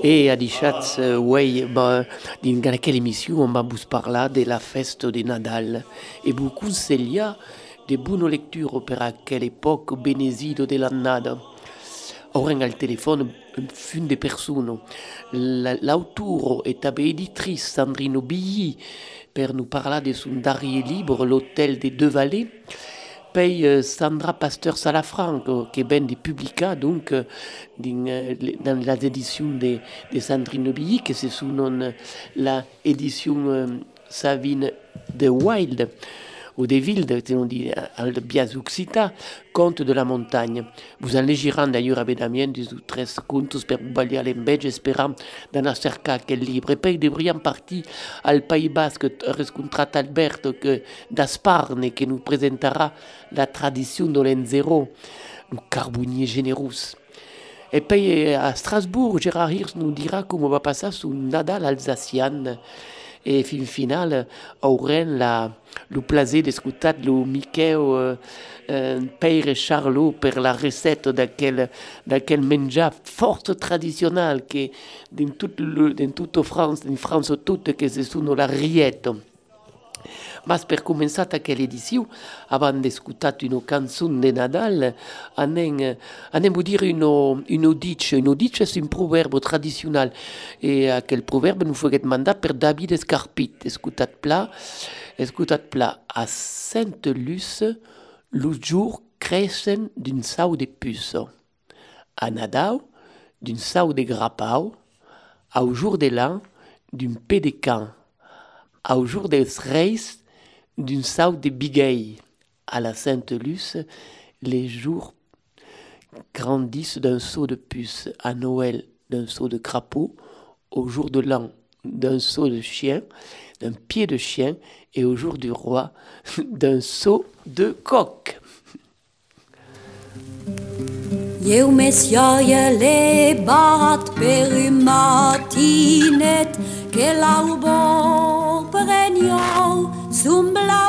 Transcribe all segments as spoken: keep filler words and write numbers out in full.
E a dichatz, uh, ouais, bah, dans quelle émission on va vous parler de la fête de Nadal et vous consiglia de bonnes lectures per à quelle époque benesido de l'annada. Ora al telefono un fin de persone. L'autore e també editrice Sandrine Billy per nous parler de son dernier livre, L'Hôtel des Deux Vallées. Puis euh, Sandra Pasteur-Salafranc, qui est ben des publica donc euh, dans, euh, dans la édition de, de Sandrine Billy, que c'est sous nom la édition euh, Savine de Wild, ou des Wilde, on dit al bias occita, Conte de la montagne. Vous en légirez d'ailleurs avec Damien des ou tres contes per baliar l'embege esperant d'en cercar quel livre. Et puis de brillant partie al Pays Basque rescontrat Alberto que d'Asparne qui nous présentera la tradition de l'Enzero, le carbonier généreux. Et puis à Strasbourg, Gérard Hirsch nous dira comment va passer sous Nadal alsacien. Et fin final, aurem la, le plaisir d'escutar le Miquel euh, euh, Pere Charlot per la recette d'aquel, d'aquel menjar fort traditionnel que dans toute, le, dans toute France, en France toute, que se sono la riette. Ma per començar aquella edició, abans d'escutar una cançó de Nadal, anem, anem a dir una, una ditxa. Una ditxa és un proverbe tradicional. I aquell proverbe nous ferait mandat per David Escarpit. Escutat pla, escutat pla. A Sainte-Luce, le jour creixen d'un sau de puce. A Nadal, d'un sau de grapau. Au jour de l'an, d'un pe de can. Au jour des Reis, d'une sau de bigueille. À la Sainte-Luce, les jours grandissent d'un seau de puce. À Noël, d'un seau de crapaud. Au jour de l'an, d'un seau de chien, d'un pied de chien. Et au jour du roi, d'un seau de coq. Eu messiaia le bat per un matinet che l'albo pregnò sumbla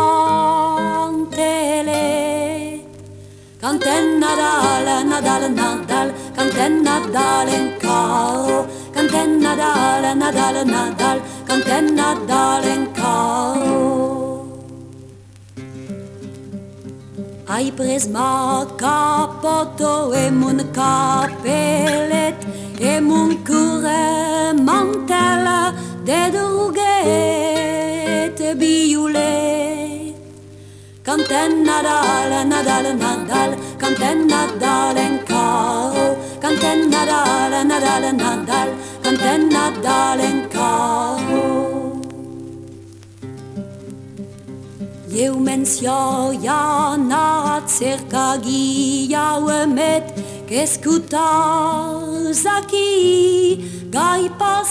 mantele. Canten Nadal, Nadal, Nadal, canten Nadal en caro, canten Nadal, Nadal, Nadal, canten Nadal en caro. Hai pres ma capoto e mon capelet e mon cure mantella de druguette biulet. Canten Nadal, Nadal, Nadal, canten Nadal en caro, canten Nadal, Nadal, Nadal, canten Nadal en caro. Eu mențioia nat cerca ghia uemet che scutas aquí gai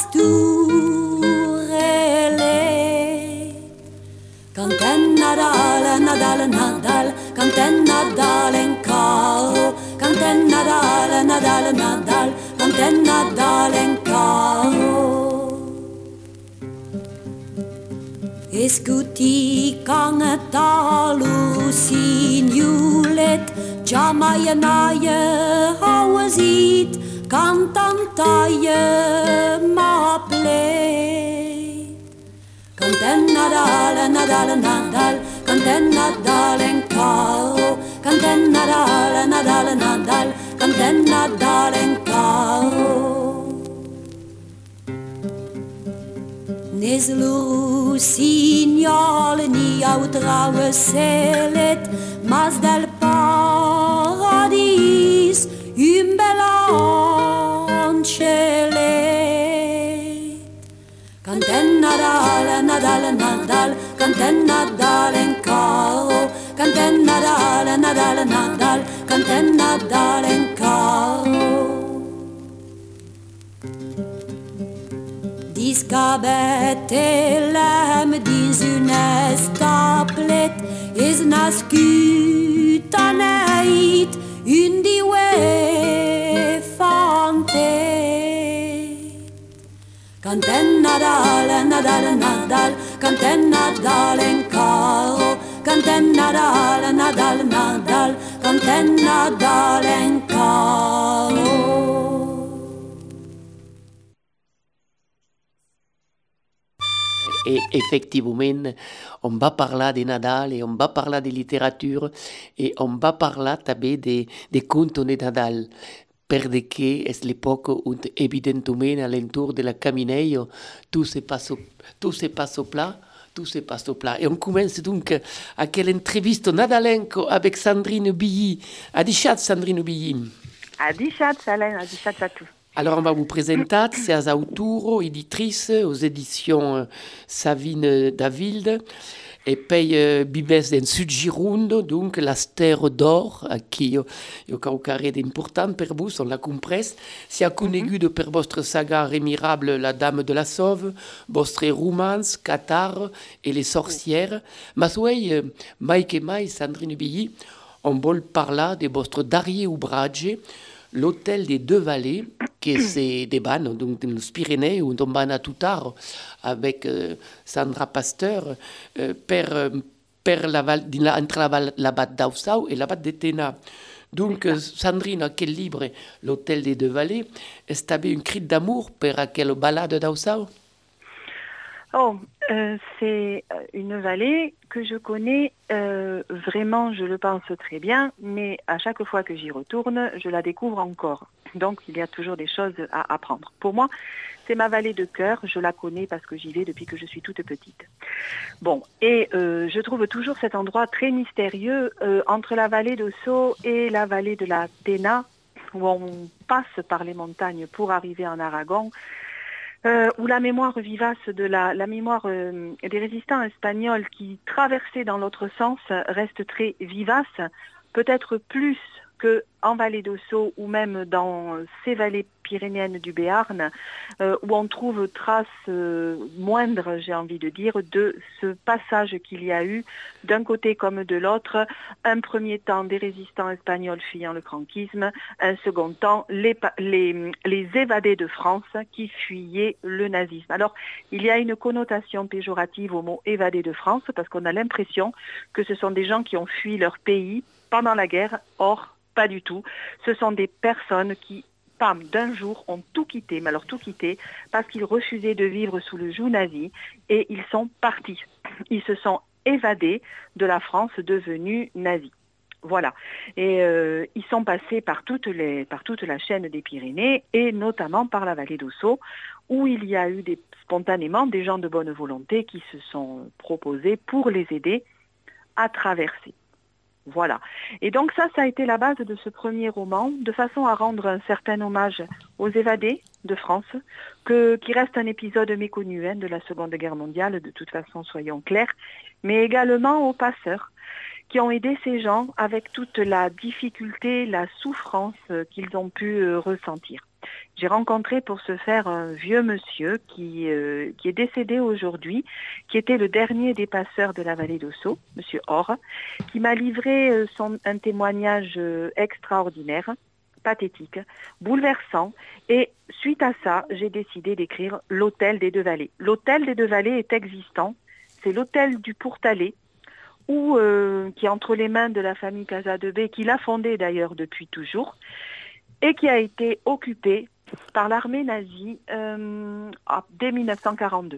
pasturele. Canten Nadal, Nadal, Nadal, canten Nadal en caro, canten Nadal, Nadal, Nadal, canten Nadal en caro. Escuti canta lusignulet, jamais n'aille auzit, cantantaille m'appelait. Canten Nadal, Nadal, Nadal, canten Nadal en caro, canten Nadal, Nadal, Nadal, canten Nadal en caro. Nes lu signal ni au traue selet, mas del paradis un bel ancelet. Canten Nadal, Nadal, Nadal, canten Nadal en caro, canten Nadal, Nadal, Nadal, canten Nadal en caro. Discabettelem dins una staplet es nascut aneit un diue fante. Canten Nadal, Nadal, Nadal, canten Nadal en caro, canten Nadal, Nadal, Nadal, canten Nadal en caro. Et effectivement, on va parler de Nadal et on va parler de littérature et on va parler també des de contes de Nadal. Perché è l'epoca où evidentemente all'intorno della Camineio tout se passe, tout se passe au plat, tout se passe au plat. Et on commence donc à quelle intervista nadalenco avec Sandrine Billy. Adichat Sandrine Billy. Adichat Salen, adichat à tout. Alors on va vous présenter, c'est à Auturo, éditrice aux éditions Savine Davilde. E poi eh, Bibes in Sud Gironde, donc la Terre d'Or, qui io, io caucaré d'important per vous, on l'a compris. Si a conegude mm-hmm. per vostre saga remirable La Dame de la Sauve, vostre romans, Qatar et Les Sorcières. Ma souei, mai che mai, Sandrine Billy, on vol parler de vostre darrier ouvrage, L'Hôtel des Deux Vallées, qui c'est des bannes, donc dans les Pyrénées, où on va à tout tard avec euh, Sandra Pasteur, euh, per, per la val, entre la, val, la batte d'Ausau et la batte de Tena. Donc, euh, Sandrine, quel livre, L'Hôtel des Deux Vallées, est-ce que tu avais une cri d'amour pour quelle balade d'Ausau? Oh, euh, c'est une vallée que je connais euh, vraiment, je le pense très bien, mais à chaque fois que j'y retourne, je la découvre encore. Donc, il y a toujours des choses à apprendre. Pour moi, c'est ma vallée de cœur, je la connais parce que j'y vais depuis que je suis toute petite. Bon, et euh, je trouve toujours cet endroit très mystérieux euh, entre la vallée de Sceaux et la vallée de la Tena, où on passe par les montagnes pour arriver en Aragon. Euh, où la mémoire vivace de la, la mémoire euh, des résistants espagnols qui traversaient dans l'autre sens reste très vivace, peut-être plus qu'en vallée d'Ossau ou même dans ces vallées pyrénéennes du Béarn, euh, où on trouve traces euh, moindres, j'ai envie de dire, de ce passage qu'il y a eu d'un côté comme de l'autre, un premier temps des résistants espagnols fuyant le franquisme, un second temps les, les, les évadés de France qui fuyaient le nazisme. Alors, il y a une connotation péjorative au mot évadés de France parce qu'on a l'impression que ce sont des gens qui ont fui leur pays pendant la guerre. Or, pas du tout. Ce sont des personnes qui, pam, d'un jour, ont tout quitté, mais alors tout quitté, parce qu'ils refusaient de vivre sous le joug nazi, et ils sont partis. Ils se sont évadés de la France devenue nazie. Voilà. Et euh, ils sont passés par, toutes les, par toute la chaîne des Pyrénées, et notamment par la vallée d'Ossau, où il y a eu des, spontanément des gens de bonne volonté qui se sont proposés pour les aider à traverser. Voilà. Et donc ça, ça a été la base de ce premier roman, de façon à rendre un certain hommage aux évadés de France, que, qui reste un épisode méconnu hein, de la Seconde Guerre mondiale, de toute façon, soyons clairs, mais également aux passeurs, qui ont aidé ces gens avec toute la difficulté, la souffrance qu'ils ont pu euh, ressentir. J'ai rencontré pour ce faire un vieux monsieur qui, euh, qui est décédé aujourd'hui, qui était le dernier des passeurs de la vallée d'Ossau, monsieur Or, qui m'a livré euh, son, un témoignage euh, extraordinaire, pathétique, bouleversant. Et suite à ça, j'ai décidé d'écrire L'Hôtel des Deux Vallées. L'Hôtel des Deux Vallées est existant. C'est l'hôtel du Pourtalais, où, euh, qui est entre les mains de la famille Casadebé, qui l'a fondé d'ailleurs depuis toujours, et qui a été occupé par l'armée nazie euh, dès mille neuf cent quarante-deux.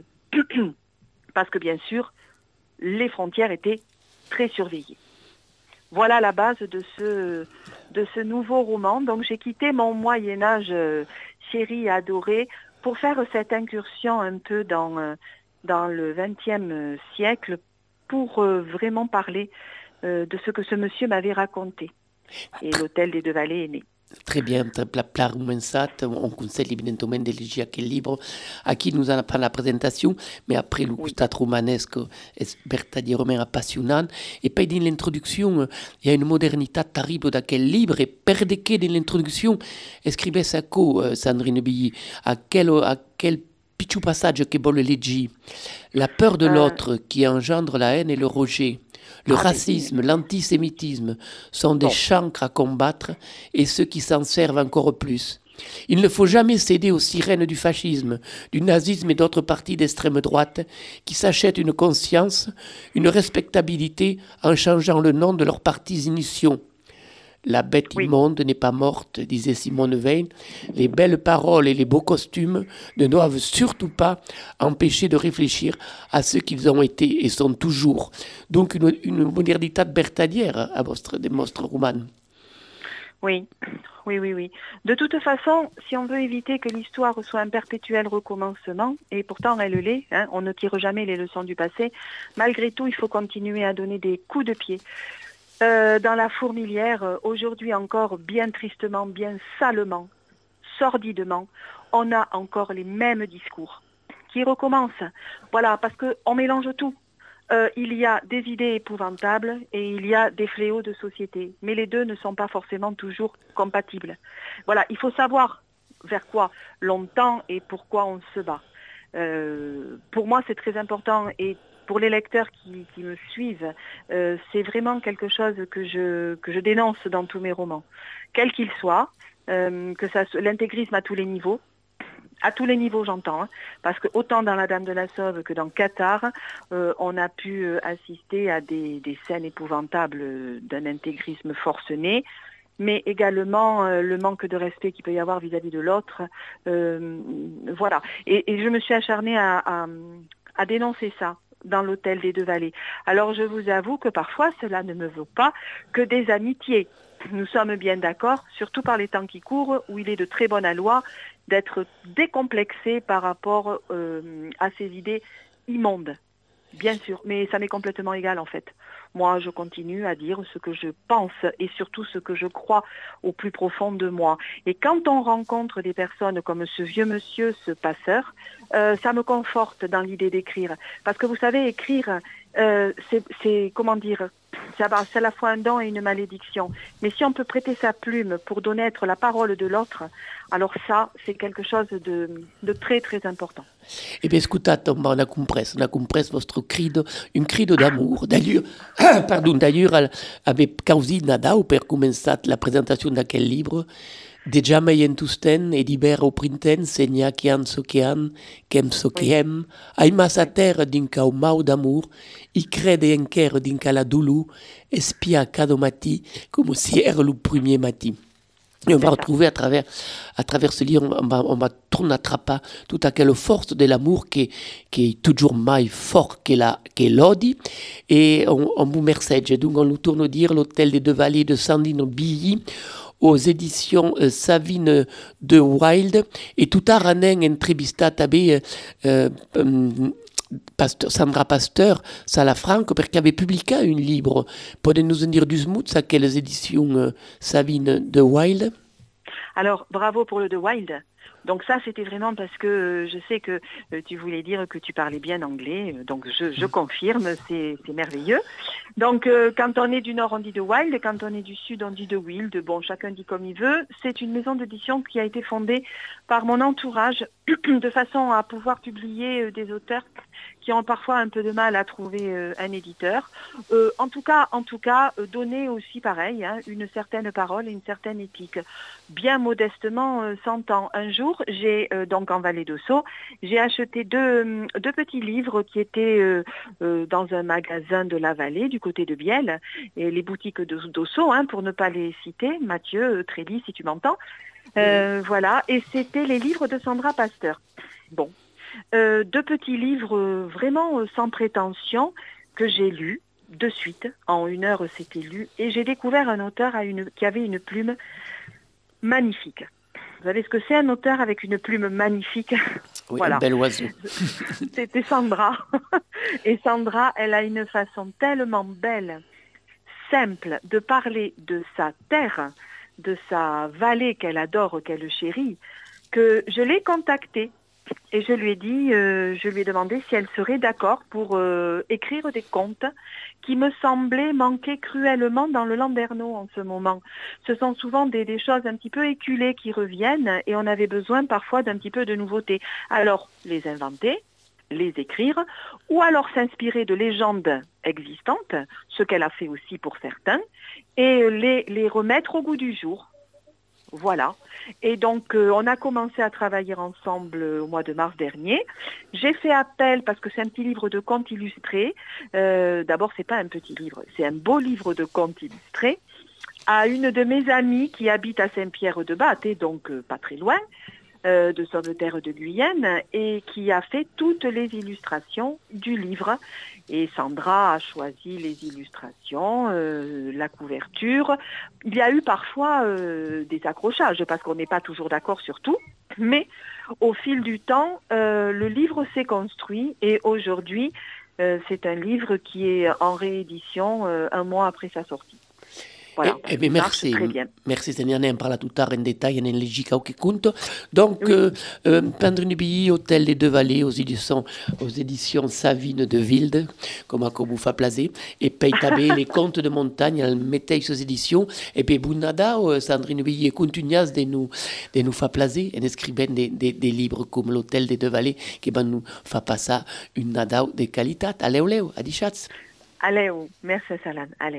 Parce que bien sûr, les frontières étaient très surveillées. Voilà la base de ce, de ce nouveau roman. Donc j'ai quitté mon Moyen-Âge euh, chéri et adoré pour faire cette incursion un peu dans, euh, dans le vingtième siècle pour euh, vraiment parler euh, de ce que ce monsieur m'avait raconté. Et l'Hôtel des Deux Vallées est né. Très bien, très pensat. On conseille évidemment de lire quel livre à qui nous en fait la présentation, mais après le gustat romanesque est verdaderement appassionant. Et puis dans l'introduction, il y a une modernité terrible dans quel livre, et perdez que dans l'introduction, écrivez ça quoi, Sandrine Billy, à quel, à quel petit passage que vous le leggi. La peur de l'autre qui engendre la haine et le rejet. Le ah, racisme, mais... l'antisémitisme sont des bon. chancres à combattre et ceux qui s'en servent encore plus. Il ne faut jamais céder aux sirènes du fascisme, du nazisme et d'autres partis d'extrême droite qui s'achètent une conscience, une respectabilité en changeant le nom de leurs partis initiaux. La bête Oui. immonde n'est pas morte, disait Simone Veil. Les belles paroles et les beaux costumes ne doivent surtout pas empêcher de réfléchir à ce qu'ils ont été et sont toujours. Donc une, une modernité bertalière à vostre, des monstres romanes. Oui, oui, oui, oui. De toute façon, si on veut éviter que l'histoire soit un perpétuel recommencement, et pourtant elle l'est, hein, on ne tire jamais les leçons du passé, malgré tout, il faut continuer à donner des coups de pied. Euh, dans la fourmilière, aujourd'hui encore, bien tristement, bien salement, sordidement, on a encore les mêmes discours qui recommencent. Voilà, parce qu'on mélange tout. Euh, il y a des idées épouvantables et il y a des fléaux de société. Mais les deux ne sont pas forcément toujours compatibles. Voilà, il faut savoir vers quoi l'on tend et pourquoi on se bat. Euh, pour moi, c'est très important et pour les lecteurs qui, qui me suivent, euh, c'est vraiment quelque chose que je, que je dénonce dans tous mes romans. Quel qu'il soit, euh, que ça, l'intégrisme à tous les niveaux, à tous les niveaux j'entends, hein, parce que autant dans La Dame de la Sauve que dans Cathare, euh, on a pu euh, assister à des, des scènes épouvantables euh, d'un intégrisme forcené, mais également euh, le manque de respect qu'il peut y avoir vis-à-vis de l'autre. Euh, voilà. Et, et je me suis acharnée à, à, à dénoncer ça dans l'hôtel des Deux Vallées. Alors je vous avoue que parfois cela ne me vaut pas que des amitiés. Nous sommes bien d'accord, surtout par les temps qui courent, où il est de très bonne loi d'être décomplexé par rapport euh, à ces idées immondes. Bien sûr, mais ça m'est complètement égal en fait. Moi, je continue à dire ce que je pense et surtout ce que je crois au plus profond de moi. Et quand on rencontre des personnes comme ce vieux monsieur, ce passeur, euh, ça me conforte dans l'idée d'écrire. Parce que vous savez, écrire, euh, c'est, c'est, comment dire, c'est à la fois un don et une malédiction. Mais si on peut prêter sa plume pour donner être la parole de l'autre, alors ça, c'est quelque chose de, de très, très important. E beh, scusate, on a compreso, on a compreso vostro crido, un crido d'amor. D'ailleurs, pardon, d'ailleurs, avait causé Nadal per començat la presentazione d'aquel libro. Deja mai entusten e d'hiver au printemps, segna che han so che han, qu'hem so che hem, ai massa terra dinca un mau d'amour, i crede enquer dinca la doulou, espia cada matí, comme si era le premier matin. Et on va retrouver à travers, à travers ce livre, on va, on va tourner attrapper toute aquelle force de l'amour qui, qui est toujours mai fort que la, que l'odi. Et on, on vous remercie. Donc on nous tourne dire l'hôtel des Deux Vallées de Sandino Billy aux éditions euh, Savine de Wild. Et tout à ranen entrevistata be euh, euh, Pasteur, Sandra Pasteur, Salafranco, perché avait publié un livre. Pouvez nous en dire du smoot à quelles éditions euh, Savine de Wild? Alors, bravo pour le de Wild. Donc ça, c'était vraiment parce que euh, je sais que euh, tu voulais dire que tu parlais bien anglais. Euh, donc je, je confirme, c'est, c'est merveilleux. Donc euh, quand on est du Nord, on dit de Wild. Et quand on est du Sud, on dit de Wild. Bon, chacun dit comme il veut. C'est une maison d'édition qui a été fondée par mon entourage de façon à pouvoir publier euh, des auteurs qui ont parfois un peu de mal à trouver euh, un éditeur. Euh, en tout cas, en tout cas, euh, donner aussi pareil, hein, une certaine parole et une certaine éthique. Bien modestement, euh, s'entend. Un jour, j'ai euh, donc en Vallée d'Ossau, j'ai acheté deux, deux petits livres qui étaient euh, euh, dans un magasin de la Vallée, du côté de Biel, et les boutiques de, d'Ossau, hein, pour ne pas les citer. Mathieu, euh, Trély, si tu m'entends. Euh, oui. Voilà, et c'était les livres de Sandra Pasteur. Bon. Euh, deux petits livres euh, vraiment euh, sans prétention que j'ai lus de suite. En une heure, c'était lu. Et j'ai découvert un auteur à une, qui avait une plume magnifique. Vous savez ce que c'est un auteur avec une plume magnifique? Oui, voilà. Un bel oiseau. C'était Sandra. Et Sandra, elle a une façon tellement belle, simple, de parler de sa terre, de sa vallée qu'elle adore, qu'elle chérit, que je l'ai contactée. Et je lui ai dit, euh, je lui ai demandé si elle serait d'accord pour euh, écrire des contes qui me semblaient manquer cruellement dans le Landerneau en ce moment. Ce sont souvent des, des choses un petit peu éculées qui reviennent et on avait besoin parfois d'un petit peu de nouveauté. Alors, les inventer, les écrire, ou alors s'inspirer de légendes existantes, ce qu'elle a fait aussi pour certains, et les, les remettre au goût du jour. Voilà. Et donc, euh, on a commencé à travailler ensemble au mois de mars dernier. J'ai fait appel, parce que c'est un petit livre de contes illustrés. Euh, d'abord, c'est pas un petit livre, c'est un beau livre de contes illustrés. à une de mes amies qui habite à Saint-Pierre-de-Batte, et donc euh, pas très loin, euh, de Sauveterre de Guyenne, et qui a fait toutes les illustrations du livre. Et Sandra a choisi les illustrations, euh, la couverture. Il y a eu parfois euh, des accrochages, parce qu'on n'est pas toujours d'accord sur tout, mais au fil du temps, euh, le livre s'est construit, et aujourd'hui, euh, c'est un livre qui est en réédition euh, un mois après sa sortie. Voilà, eh, eh bien, merci, très bien. Merci, Seigneur, ne parla tout tard en détail, en logique, au compte. Donc, Oui. euh, euh, Pendre une billet, Hôtel des Deux Vallées, aux éditions, aux éditions Savine de Wilde, comme à Koboufa Plazé, et Peitabé, les Contes de Montagne, elle mettait ces éditions, et puis Bounada, euh, Sandrine Billet, continuas de nous, de nous fa placer, en écrivant des, des, des livres comme l'Hôtel des Deux Vallées, qui va nous fa passer une nada de qualité. Allez, allez, adichatz. Allez, merci, Salan. Allez.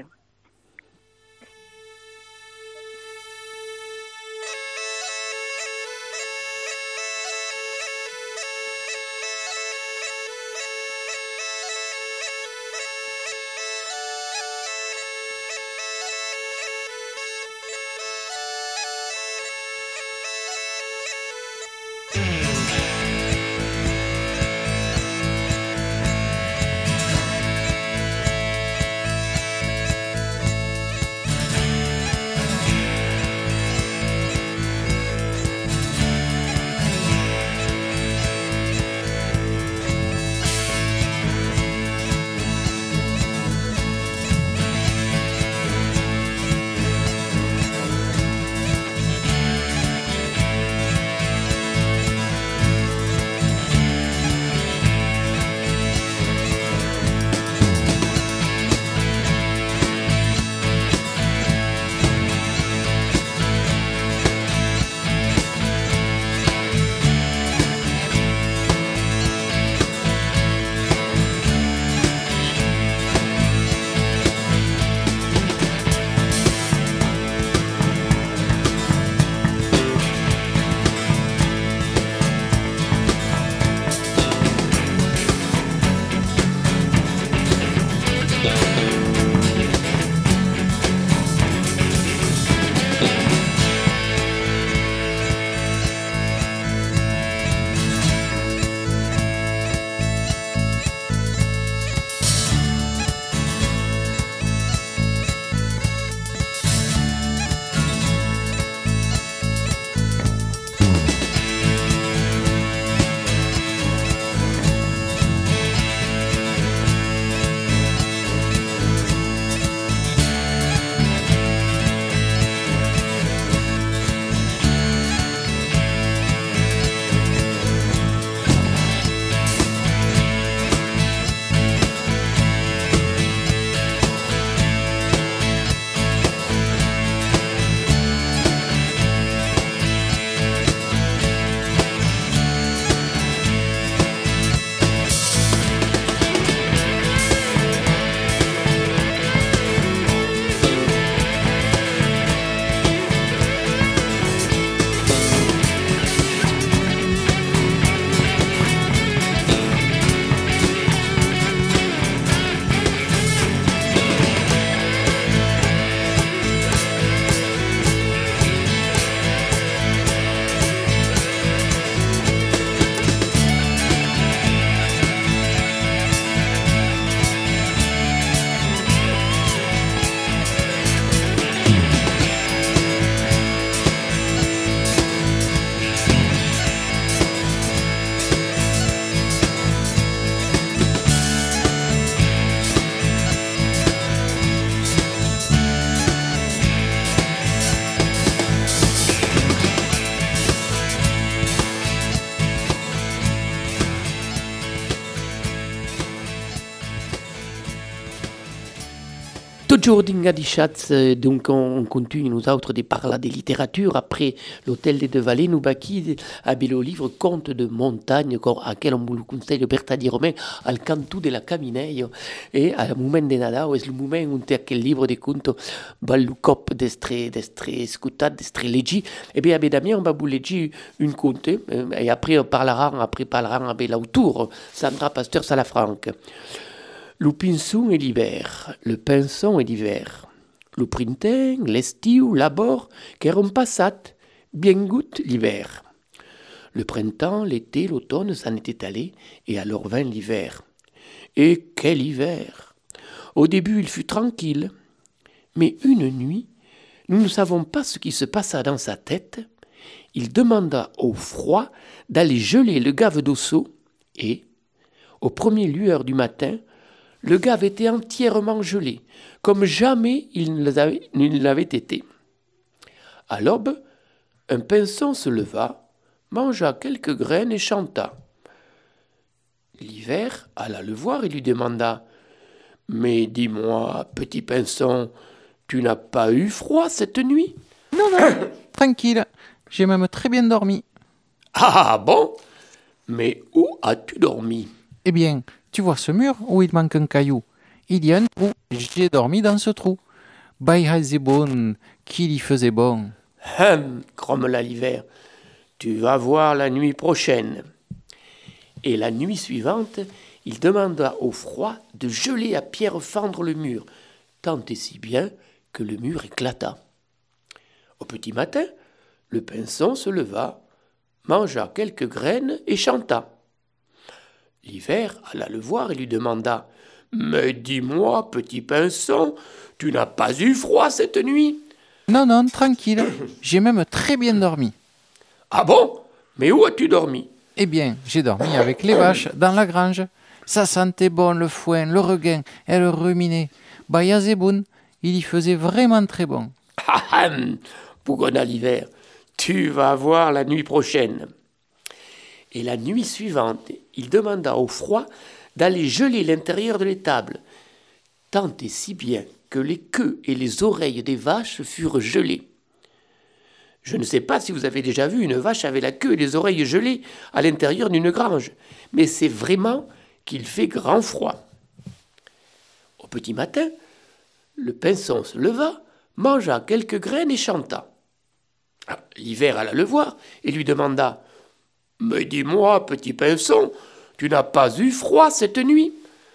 Toujours dinga di Schatz, donc on, on continue nous autres de parler de littérature. Après l'Hôtel des Deux Vallées, nous baki à le livre Contes de montagne, à quel on vous conseille Bertadi Romain, al canto de la Camineio, et à moment de nada, est le moment où on a quel livre de contes ballucop d'estre, d'estre scutat, d'estre leggi, et bien avec Damien, on va vous légir une conte, et après on parlera, après parlera avec l'auteur, Sandra Pasteur-Salafranque. Le pinson et l'hiver, le pinson et l'hiver. Le printemps, l'estiu, l'abord, qu'eron passat, bien goûte l'hiver. Le printemps, l'été, l'automne s'en étaient allés, et alors vint l'hiver. Et quel hiver! Au début, il fut tranquille. Mais une nuit, nous ne savons pas ce qui se passa dans sa tête. Il demanda au froid d'aller geler le gave d'Ossau, et, aux premières lueurs du matin, le gave était entièrement gelé, comme jamais il ne l'avait été. À l'aube, un pinson se leva, mangea quelques graines et chanta. L'hiver alla le voir et lui demanda « Mais dis-moi, petit pinson, tu n'as pas eu froid cette nuit ?»« Non, non, tranquille, j'ai même très bien dormi. »« Ah bon? Mais où as-tu dormi ?»« Eh bien, tu vois ce mur où il manque un caillou? Il y a un trou, j'ai dormi dans ce trou. Baïrazé bon, qu'il y faisait bon. » « Hum, grommela l'hiver, tu vas voir la nuit prochaine. » Et la nuit suivante, il demanda au froid de geler à pierre fendre le mur, tant et si bien que le mur éclata. Au petit matin, le pinson se leva, mangea quelques graines et chanta. L'hiver alla le voir et lui demanda « Mais dis-moi, petit pinson, tu n'as pas eu froid cette nuit ?»« Non, non, tranquille, j'ai même très bien dormi. »« Ah bon? Mais où as-tu dormi ?»« Eh bien, j'ai dormi avec les vaches dans la grange. Ça sentait bon le foin, le regain, elles ruminaient. Bayazéboun, il y faisait vraiment très bon. »« Ah ah, bougonna l'hiver, tu vas voir la nuit prochaine. » Et la nuit suivante, il demanda au froid d'aller geler l'intérieur de l'étable, tant et si bien que les queues et les oreilles des vaches furent gelées. Je ne sais pas si vous avez déjà vu une vache avec la queue et les oreilles gelées à l'intérieur d'une grange, mais c'est vraiment qu'il fait grand froid. Au petit matin, le pinson se leva, mangea quelques graines et chanta. L'hiver alla le voir et lui demanda « Mais dis-moi, petit pinson, tu n'as pas eu froid cette nuit ?»«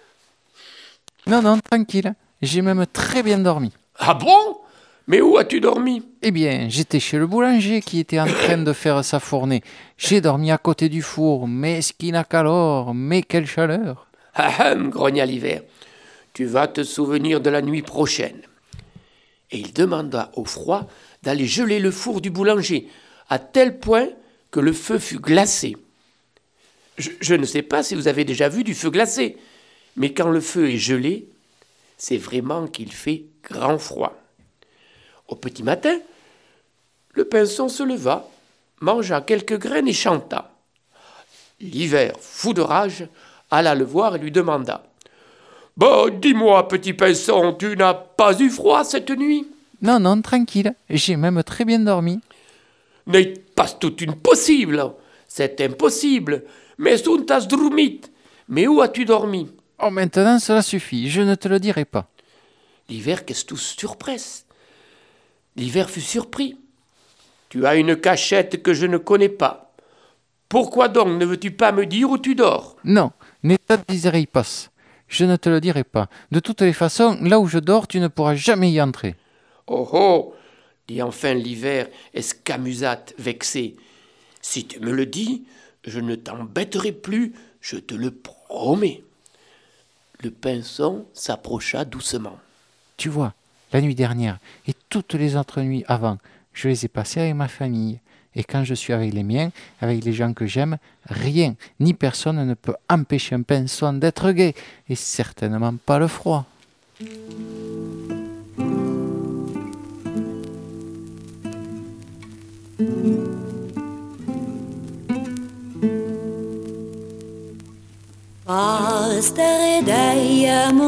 Non, non, tranquille, j'ai même très bien dormi. »« Ah bon? Mais où as-tu dormi ?»« Eh bien, j'étais chez le boulanger qui était en train de faire sa fournée. J'ai dormi à côté du four, mais ce qui n'a qu'alors, mais quelle chaleur !»« Ah ah, grogna l'hiver, tu vas te souvenir de la nuit prochaine. » Et il demanda au froid d'aller geler le four du boulanger, à tel point que le feu fut glacé. Je, je ne sais pas si vous avez déjà vu du feu glacé, mais quand le feu est gelé, c'est vraiment qu'il fait grand froid. Au petit matin, le pinson se leva, mangea quelques graines et chanta. L'hiver, fou de rage, alla le voir et lui demanda « Bon, dis-moi, petit pinson, tu n'as pas eu froid cette nuit ?»« Non, non, tranquille, j'ai même très bien dormi. »« N'est pas tout impossible, c'est impossible, mais sunt as drumit. Mais où as-tu dormi ?»« Oh, maintenant cela suffit, je ne te le dirai pas. » L'hiver qu'est-ce tout surpresse. L'hiver fut surpris. « Tu as une cachette que je ne connais pas. Pourquoi donc ne veux-tu pas me dire où tu dors ?»« Non, ne te dirai pas. Je ne te le dirai pas. De toutes les façons, là où je dors, tu ne pourras jamais y entrer. »« Oh oh !» dit enfin l'hiver, escamusat, vexé. « Si tu me le dis, je ne t'embêterai plus, je te le promets. » Le pinson s'approcha doucement. « Tu vois, la nuit dernière et toutes les autres nuits avant, je les ai passées avec ma famille. Et quand je suis avec les miens, avec les gens que j'aime, rien ni personne ne peut empêcher un pinson d'être gai, et certainement pas le froid. » Pastere dei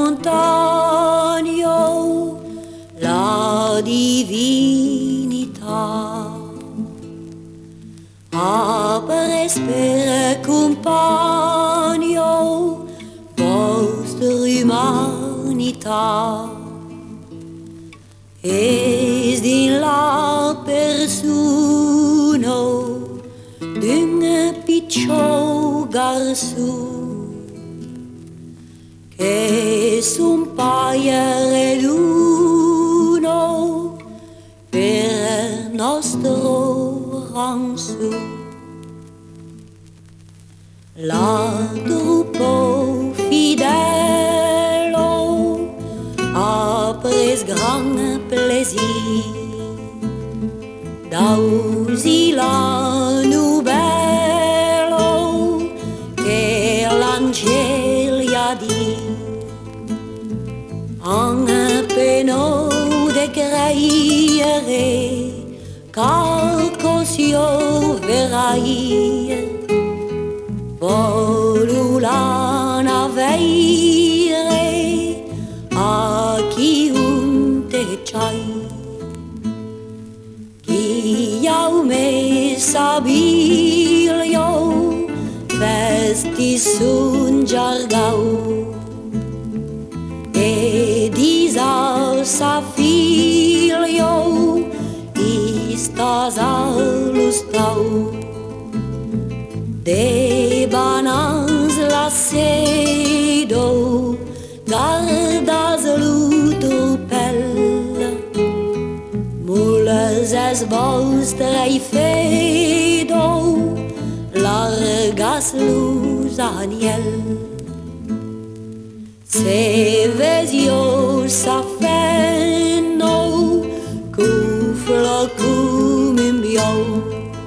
montagno, la divinità, apre spere compagno, vostra umanità, es din la persona d'un picciò garçon, che son paiere l'uno nostro ranzu. La trupo fidelo ha pres gran plaisir d'ausi la nouvelle che l'angel gli ha dit. En peno de creiere calcosio verai volulan aveire a chiunte c'hai chi aume sabilio vesti sun giargau e disal sa figlio istas alustau de banans la sedo gardas l'utrupel mules es vostre fedo largas luz aniel. Se vezio sa fenno cuflo cum imbio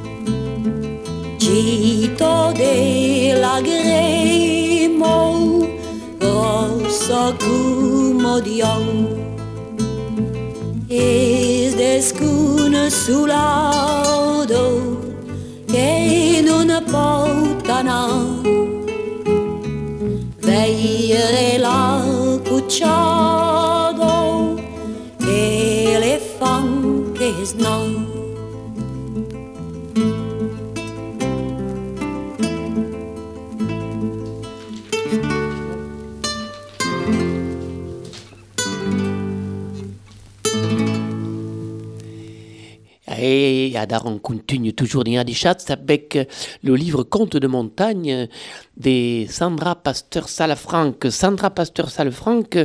cito de lagrimo grosso cum odio es descun sulaudo che non potana veire la cucciado e le fan che snan. Et alors on continue toujours dans des chats avec le livre Contes de montagne de Sandra Pasteur-Salafranc. Sandra Pasteur-Salafranc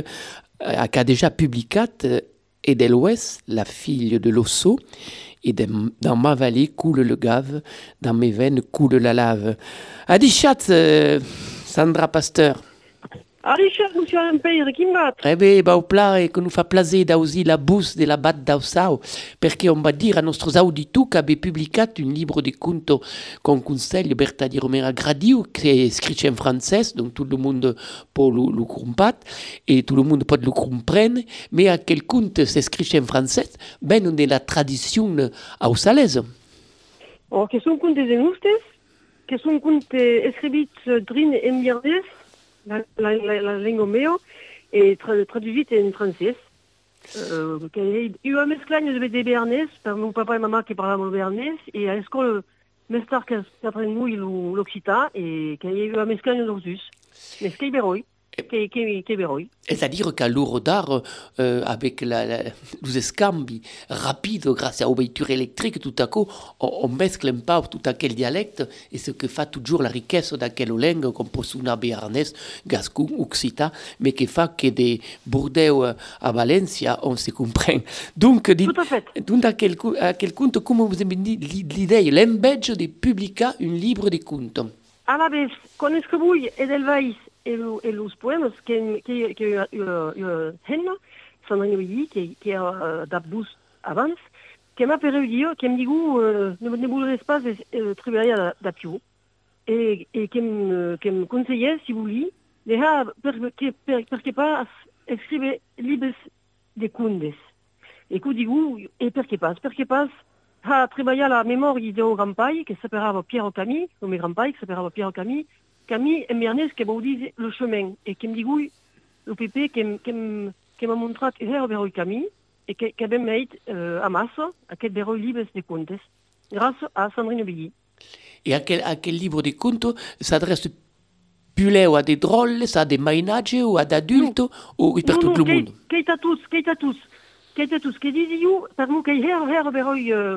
a déjà publié Et de l'Ouest, la fille de l'osso, et de, dans ma vallée coule le gave, dans mes veines coule la lave. A des chats, euh, Sandra Pasteur. Alicia, nous sommes un pays qui bat. Eh bien, bah, au plat, et que nous fa plaisir d'ausi la bousse de la batte d'Ausao, perché on va dire à nostros auditeurs qu'avait publié un livre de conto qu'on conseille Berta di Romera Gradiu, qui est écrit en français, donc tout le monde peut le, le comprendre, et tout le monde peut le comprendre, mais à quel conte c'est écrit en français, ben, on est la tradition ausalaise. Oh, que sont contes des enustes, que sont contes écrits drin et miardes, la, la, la, la lingua mea, et tra, traduit en français. Euh, il y a eu un mesclagne de béarnais, par mon papa et maman qui parlaient le béarnais, et à l'école, mes stars qui apprennent nous l'occitan, et qu'il y a eu un mesclagne d'orsus. Mais c'est ibéroi. C'est-à-dire qu'à l'Eurodar, euh, avec la, la, les scambi rapides grâce aux voitures électriques, tout à coup, on, on mescle un peu tout à quel dialecte, et ce que fait toujours la richesse de quelle langue, comme pour Suna béarnais, gascon, occitan, mais qui fait que des Bordeaux à Valencia, on se comprend. Donc, tout à fait. Donc, à quel, à quel compte, comment vous avez dit l'idée, l'embedge de publier un livre de contes? À la vez, connaissez que vous, Edelweiss, et les poèmes que que que euh Henna Sandrine Willy qui qui a d'abus avance qui m'a fait dire qui me dit que ne ne voudrais pas travailler à Pio et et qui me qui me conseillait si vous voulez déjà perché perché pas écrire libres de contes et que dit vous et perché pas perché pas a travaillé la mémoire de grand-père qui s'appelait Pierre Camille comme grand-père qui s'appelait Pierre Camille Camille et Ernest qui m'ont dit le chemin et qui me dit oui le pépé qui qui m'a montré hier vers Camille et qui qui avait mis euh, à masse à quel des livres de contes grâce à Sandrine Billy. Et à quel à quel livre de contes s'adresse plus à des drôles, à des mainages ou à d'adultes ou pour tout le monde? Qui à tous, qui à tous, qui à tous, qui disent you par nous qui hier hier vers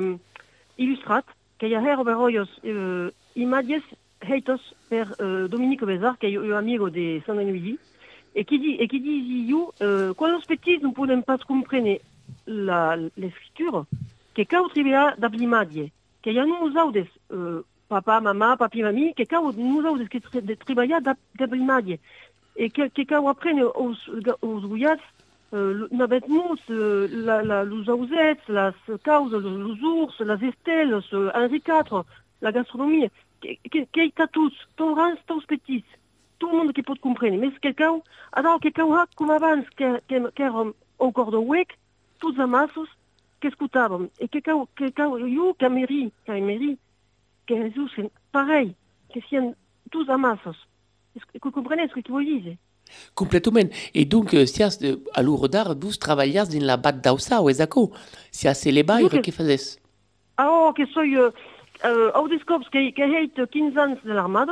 illustrat, qui hier vers euh, images heitos per euh, Dominique Bézard, qui est un amigo de Sandrine Billy, et qui dit, et qui dit, you, euh, quand on est petit, nous ne pouvons pas comprendre la, l'écriture, che cau tribia da blimadie, che ja non usaudes, uh, papa, mamma, papi, mami, che cau non usaudes che tribia da, da blimadie, e che, che cau apprene os, os guiats, uh, n'avet mus, uh, la, la, los ausets, las causes, los urs, las estelles, uh, Henri quatre, la gastronomie, que, que, que ta tous, ton rans, tous petits, tout le monde qui pot comprendre, mais que cau, alors que cau ha, com abans, que, que, que eram au cor de huec, tous amassos, que escutàvem, e que cau, que cau, jo, que a Meri, que a Meri, que Jesus, pareil, que sien tous amassos. Est-ce que vous comprenez ce que vous dites? Completament. Et donc, si à l'Urodar, vous travaillez dans la batte d'Aussau, est-ce que si à Célébas, il que faisais? Ah, oh, que soy euh, euh, Audescops, que, que heit quinze ans de l'armada,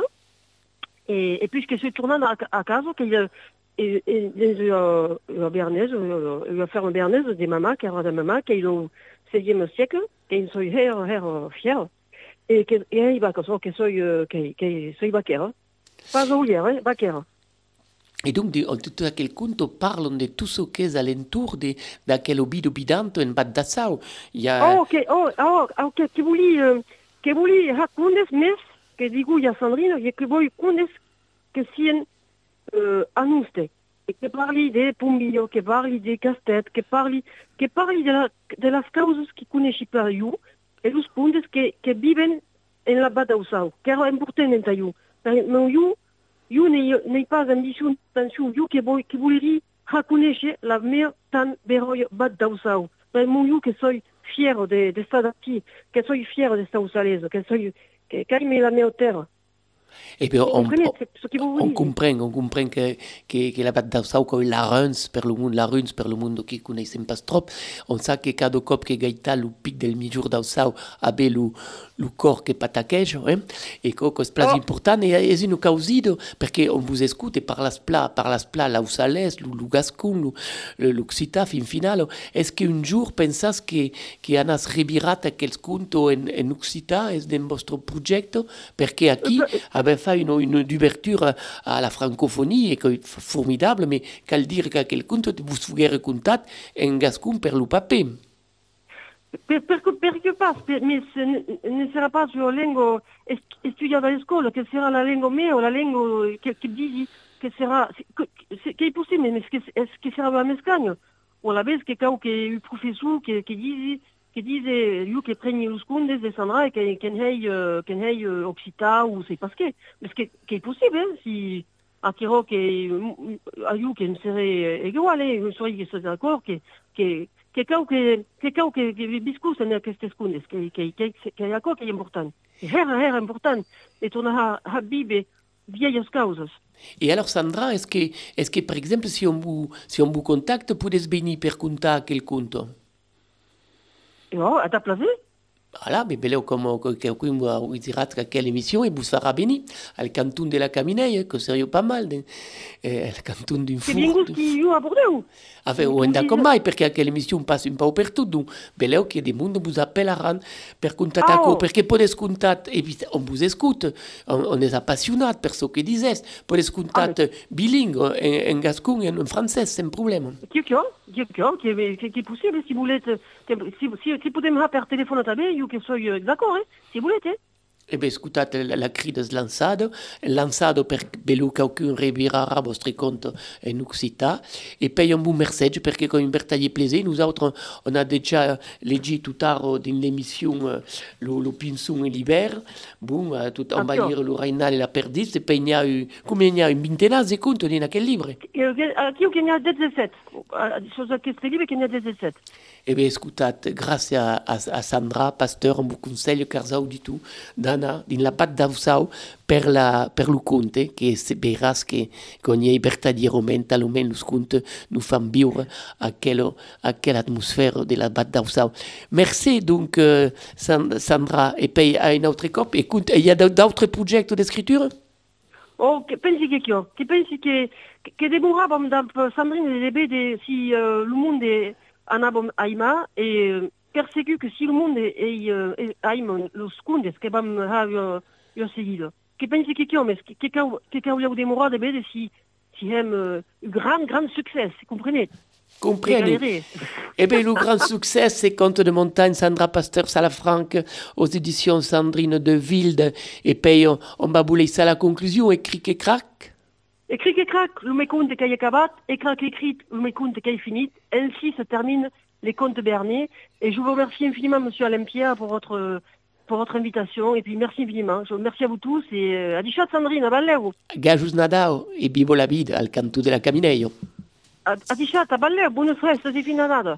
et, et puis que suis tournant à, à casa, que euh, et, et, et, euh, la Bernaise, euh, la ferme Bernaise des mamas, qui era de mamas, qui est au seizième siècle, qui soy her, her fier, et que, et il va comme ça, que soy, euh, que, que soy vaquera. Pas oulière, hein, vaquera. Et donc, de, en tout aquel conto, parlons de tout ce qui est alentour de, d'aquel obido bidanto en Bat d'Assau. Il y a... Oh, que, oh, oh, oh, que, que vouli, euh, que vouli racontes mes, que digo ya Sandrine, et que voy contes que sien euh, annuste, et que parli de Pombillo, que parli de Castet, que parli, que parli de, la, de las causas que conosci per io, et los puntes que, que viven en la Bat d'Assau, que era important en io. Mais io, io n'ai pas ambition, attention, io que voy, que voleria raconècher la mea tan beroi Bat d'Assau. Mais io que soy fier de, de estar aquí, que soy fier de estar usaleso, que soy, que caime la mea terra. Et puis on, on, on comprend, on comprend que, que, que la Bat d'Assau, que la Runs, per le monde, la Runs, per le monde qui connaissent pas trop, on sait que cada cop que gaita le pic del Mijur d'Assau avait le, le corps que pataqueja, hein, et que c'est place oh. important, et c'est une causido, parce qu'on vous écoute, et par las pla, par las pla, la Usales, le, le Gascon, le, l'Occità, fin final, est-ce qu'un jour pensas que, que anas revirat aquel conto en, en Occità, est dans votre projet, parce que aquí, avait fait une, une ouverture à la francophonie, et que c'est formidable, mais qu'al dire qu'aquel conto vous fuguere contat en Gascon per le papier. Per, per, per que pas, per, mais ce ne sera pas sur la langue étudiée à l'école, que sera la langue mea, la langue que, que dit que sera, que, que est possible, mais est-ce que sera la mescagne? Ou à la vez que quand que un professeur qui qui dit que disait lui qui prenne les contes de Sandra et que qu'il ait qu'il ait Occità ou c'est parce que mais ce qui est possible, hein, si à Kiro que à you qui ne serait égal, je serais d'accord que que que cau que que cau que que biscus en aquestes contes que que que que est encore qui est important. Et her her important et on a a bibe vieilles causes. Et alors Sandra, est-ce que est-ce que par exemple si on vous si on vous contacte, pouvez venir per contar quel conto? Non, à ta place. Voilà, mais beleu comme quelqu'un vous dira quelle émission et vous fera venir al canton de la Camineille, que serait pas mal, eh, al canton d'un four. C'est bien qui you à Bordeaux. Enfin, on est d'accord mai, parce que quelle émission passe un peu partout, donc beleu que des monde vous appelleran per contacter, oh. Parce que podes contacter, et on vous écoute, on, on est appassionné par ce que disais, podes contacter ah, bilingue, en, en gascon et en français, sans problème. Quelqu'un, quelqu'un qui est, qui est possible, si vous voulez, si, si, si vous pouvez me rappeler téléphone à taber, que soy d'accord, hein, si vous voulez. Eh bien, écoutez, la, la cri de Lançado, Lançado per bello qualcun revirara vostre compte en Occità, et puis on vous remercie, parce que comme Bertalier plaisir, nous autres, on a déjà légi tout tard dans l'émission le, le Pinson et l'hiver, bon, tout, on va lire le Reinal et la Perdiz, et puis il y a eu, combien il y a une vingtaine de comptes dans quel livre? Qui il y a dix-sept, sur ce livre, il y a dix-sept. Eh bien, écoutez, grâce à, à, à Sandra, pasteur, on vous conseille, car ça, du tout, Dana, dans la Bat d'Assau, per, la, per le conte, que c'est verras que, qu'on y est vertadierament, almenys les contes nous font vivre à quelle, à quelle atmosphère de la Bat d'Assau. Merci, donc, euh, Sandra, et puis à une autre cop. Écoute, il y a d'autres projets d'écriture? Oh, que pensi quelqu'un, que pensi que, que demoràvem de Sandrine et de de si euh, le monde est anàvem a aimar et euh, perseguir que si le monde est, est, est aime los contes que vam ha jo seguido. Que pensi quelqu'un, mais que quelqu'un que quelqu'un voulait demorar de de si si hem euh, un grand grand succès, comprenez? Comprenez. Eh bien, le grand succès, c'est Contes de montagne, Sandra Pasteur-Salafranque, aux éditions Sandrine de Wilde. Et puis, on, on va bouler ça à la conclusion, et cric et crac. Et cric et crac, le méconte qu'il y a cabat, et crac et crit, le méconte qu'il y a fini. Ainsi se terminent les contes bernés. Et je vous remercie infiniment, monsieur Alain Pierre, pour votre, pour votre invitation. Et puis, merci infiniment. Je vous remercie à vous tous. Et euh, adichat Sandrine, à Ballevo. Gajus Nadao, et vivo la vida, al canto de la Camineio. Adichat, à Ballevo, bonne festa, c'est fini nada.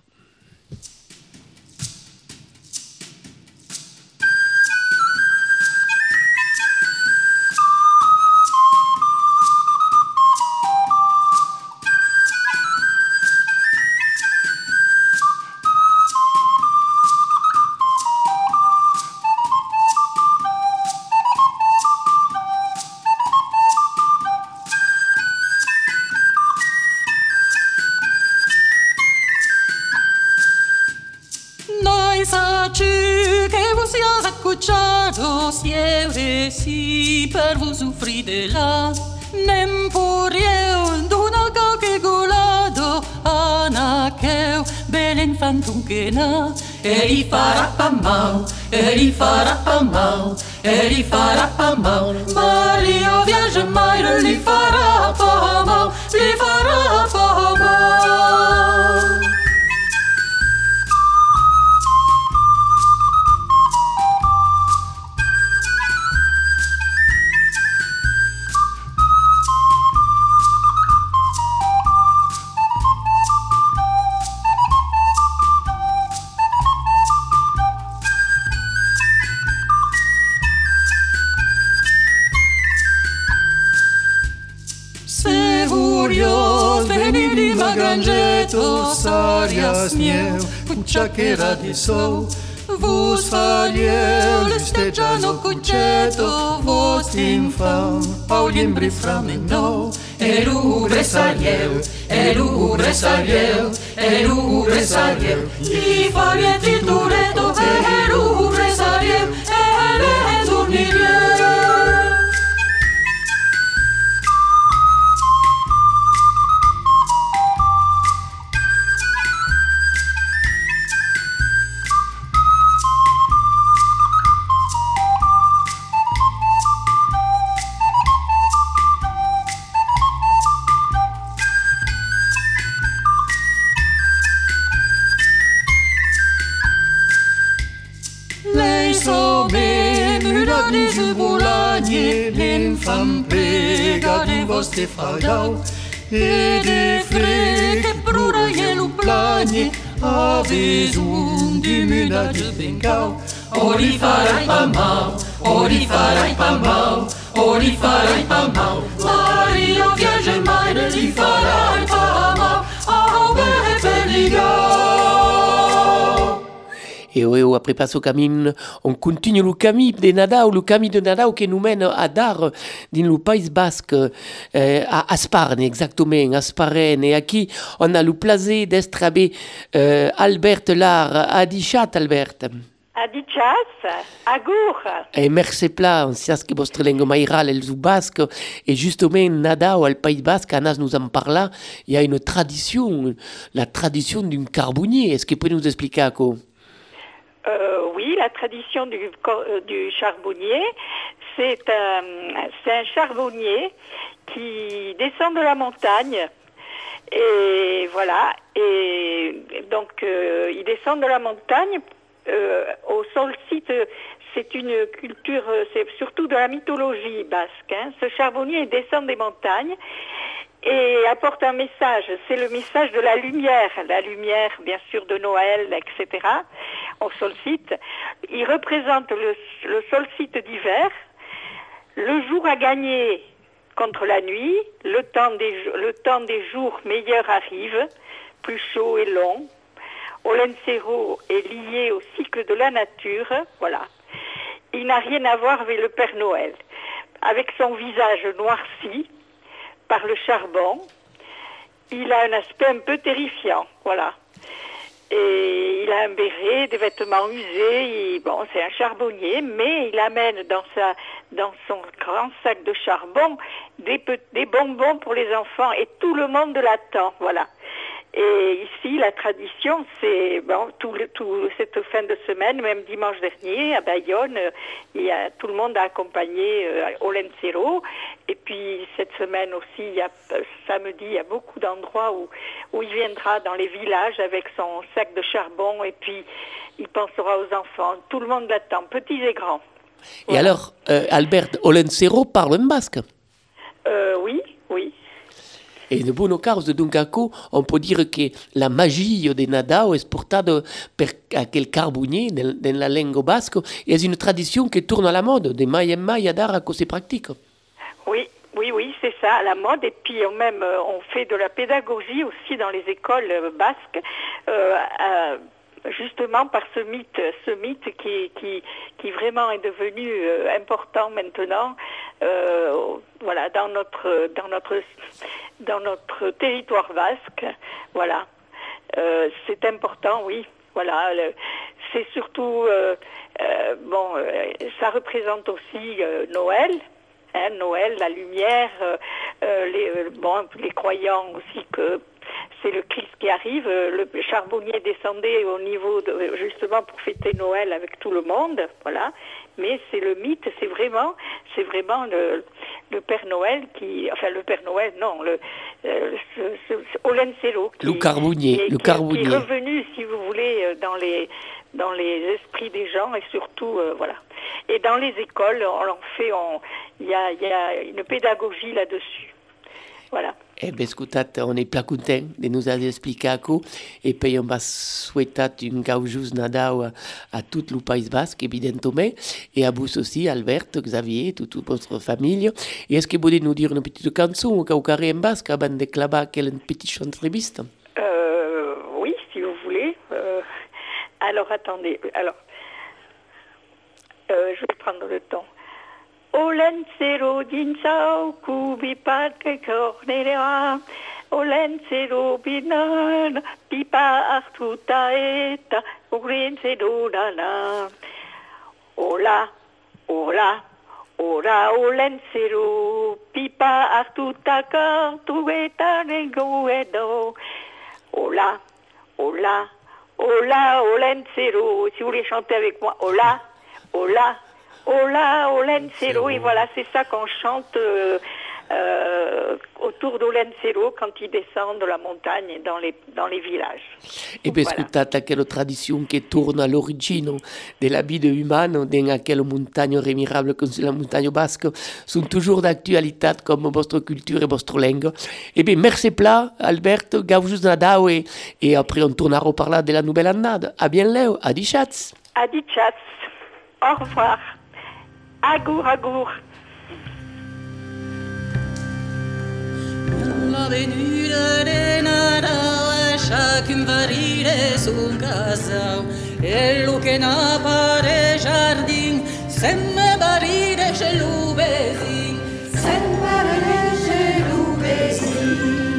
Siete sì per vous soffrire de là, nem por eu d'una cau que golado, anacheu, bel infantum que na, e li farà pa mau, e li farà pa mau, e li farà pa mau, Mario viaggia mai, li farà pa mau, li farà pa mau. Gangeto, sarias mieu, pucciachera di so, vos falieu, l'estegiano cucceto, vos infam, pauliembri frameno, e l'ubre sarieu, e l'ubre sarieu, e l'ubre sarieu, i farieti tureto, e l'ubre sarieu, e le tournirieu. Vostri fagau e de fre che prura ielu planie aveți un diminage bencau ori farai pa mau ori farai pa mau ori farai pa mau Mario viaggia mai li farai pa mau au be peligau. Et oui, après passe au camin, on continue le camin de Nadao, le camin de Nadao qui nous mène à Dar, dans le Pays Basque, euh, à Asparne, exactement, Asparren. Et à qui on a le plaisir d'estraber euh, Albert Lar, Adichat, Albert. Adichat, agur. Et merci pla, on sait que votre langue maïrale est le basque. Et justement, Nadao, au Pays Basque, Anas nous en parla, il y a une tradition, la tradition d'un carbonnier. Est-ce que vous pouvez nous expliquer à quoi? Euh, oui, la tradition du, du charbonnier, c'est un, c'est un charbonnier qui descend de la montagne et voilà, et donc euh, il descend de la montagne euh, au solstice. C'est une culture, c'est surtout de la mythologie basque. Hein. Ce charbonnier descend des montagnes et apporte un message, c'est le message de la lumière, la lumière bien sûr de Noël, et cetera, au solstice. Il représente le, le solstice d'hiver, le jour à gagner contre la nuit, le temps des, le temps des jours meilleurs arrive, plus chaud et long. Olencero est lié au cycle de la nature, voilà. Il n'a rien à voir avec le Père Noël. Avec son visage noirci par le charbon, il a un aspect un peu terrifiant, voilà. Et il a un béret, des vêtements usés, il, bon, c'est un charbonnier, mais il amène dans sa, dans son grand sac de charbon des, des bonbons pour les enfants et tout le monde l'attend, voilà. Et ici, la tradition, c'est bon, tout, le, tout cette fin de semaine, même dimanche dernier, à Bayonne, il y a, tout le monde a accompagné euh, Olentzero. Et puis cette semaine aussi, il y a, samedi, il y a beaucoup d'endroits où, où il viendra dans les villages avec son sac de charbon et puis il pensera aux enfants. Tout le monde l'attend, petits et grands. Et Voilà. alors, euh, Albert Olentzero parle en basque. Euh, oui, oui. E in buono caso, dunque, on peut dire che la magia del Nadal è portata per quel carbonier nella lingua basca e è una tradizione che torna alla moda, de mai e mai ad ara che si pratica. Oui, oui, oui, c'est ça, à la mode. Et puis on même, euh, on fait de la pédagogie aussi dans les écoles euh, basques, euh, euh, justement par ce mythe, ce mythe qui, qui, qui vraiment est devenu euh, important maintenant, euh, voilà, dans notre, dans notre, dans notre territoire basque, voilà. Euh, c'est important, oui. Voilà, le, c'est surtout, euh, euh, bon, euh, ça représente aussi euh, Noël. Hein, Noël, la lumière, euh, euh, les, euh, bon, les croyants aussi que c'est le Christ qui arrive. Le charbonnier descendait au niveau de, justement pour fêter Noël avec tout le monde, voilà. Mais c'est le mythe, c'est vraiment, c'est vraiment le, le Père Noël qui, enfin le Père Noël, non, le, euh, ce, ce, ce Olentzero qui, Le carbonnier, qui, le qui- carbonnier. qui est revenu, si vous voulez, dans les dans les esprits des gens et surtout, euh, voilà. Et dans les écoles, on en fait, on, il y a, il y a une pédagogie là-dessus, voilà. Eh ben, ascoltate, on est plein content de nous avoir expliqué et puis on va souhaiter un gaujus Nadal à, à tout le Pays Basque, évidemment, et à vous aussi, Albert, Xavier, toute votre famille. Et est-ce que vous voulez nous dire une petite chanson au carré en basque avant de clamer une petite chantreviste? Euh, oui, si vous voulez. Euh, alors, attendez. Alors, euh, je vais prendre le temps. Olentzero dinsau kubi patke kornerea. Olentzero binan pipa artuta eta. Olentzero dana. Ola, ola, ola Olentzero pipa artuta kartu eta nengo edo. Hola, hola, hola, Olentzero. Si vous voulez chanter avec moi, hola, hola, hola, Olentzero. Et voilà, c'est ça qu'on chante euh, euh, autour d'Olentzero quand ils descendent de la montagne dans les, dans les villages. E per Voilà. ascoltate quella tradizione che torna all'origine della vita umana, in quelle montagne remirabili come la montagna basque, sono toujours d'actualità come vostra cultura e vostra lingua. E bien, merci plat, Albert, gaujus Nadal, et, et après on tournera parler de la nouvelle année. À bientôt, à Dichatz. Adichatz, au revoir. Agour, agour. La venue de Nadal, chacun va rire son casau. E lo che n'a pas de jardin, sembra va rire chez l'oubesin. Sembra rire chez l'oubesin.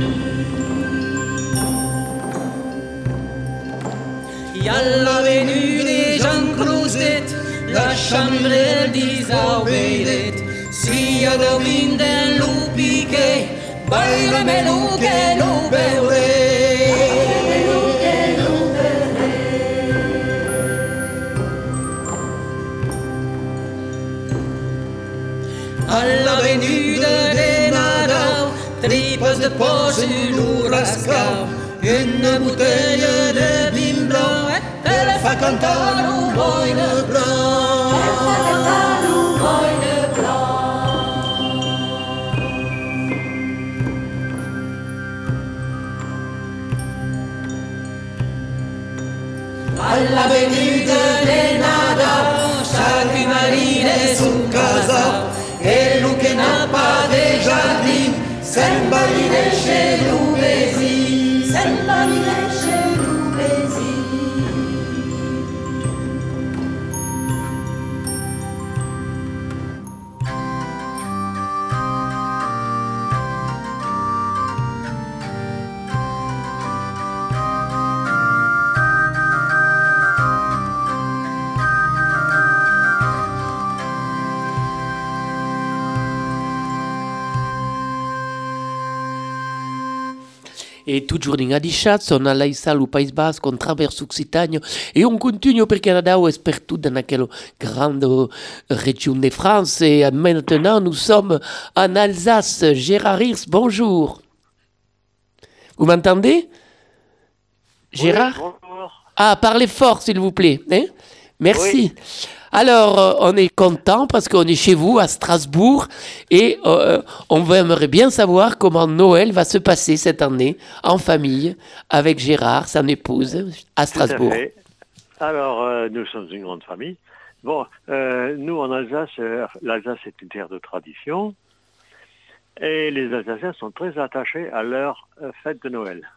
Y a la venue des Jean Crouzet, la chambre d'Isabellet. Si y a domin d'un loup piqué, baile me loup que loup à l'avenue de Nadal, tripes de poche du lourascar, une bouteille de vin blanc, elle fait cantar le boy de blanc. Elle fait cantar le boy de blanc. À l'avenue de Nadal, chaque marine est son casa. Et nous qui n'a pas de jardin, sembra rire chez l'oubesin, sembra rire chez l'oubesin. E toujours in Adichatz, on a l'aissal au Pays Basque, on traverse l'Occitanie et on continue per Canada ou partout dans quelle grande région de France. Et maintenant, nous sommes en Alsace. Gérard Hirsch, bonjour. Vous m'entendez? Gérard? Oui, bonjour. Ah, parlez fort, s'il vous plaît. Hein? Merci. Oui. Alors, euh, on est content parce qu'on est chez vous à Strasbourg et euh, on aimerait bien savoir comment Noël va se passer cette année en famille avec Gérard, son épouse, à Strasbourg. Tout à fait. Alors, euh, nous sommes une grande famille. Bon, euh, nous en Alsace, euh, l'Alsace est une terre de tradition et les Alsaciens sont très attachés à leur euh, fête de Noël.